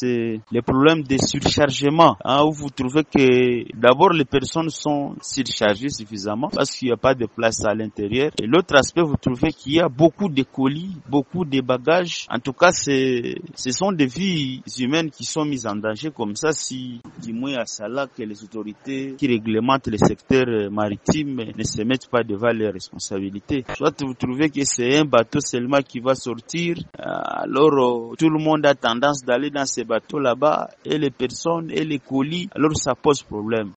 c'est les problèmes de surchargement, où vous trouvez que d'abord les personnes sont surchargées suffisamment parce qu'il n'y a pas de place à l'intérieur. Et l'autre aspect, vous trouvez qu'il y a beaucoup de colis, beaucoup de bagages. En tout cas, ce sont des vies humaines qui sont mises en danger comme ça si, du moins à cela, que les autorités qui réglementent le secteur maritime ne se mettent pas devant leurs responsabilités. Soit vous trouvez que c'est un bateau seulement qui va sortir, alors tout le monde a tendance d'aller dans ces bateaux là-bas et les personnes et les colis, alors ça pose problème.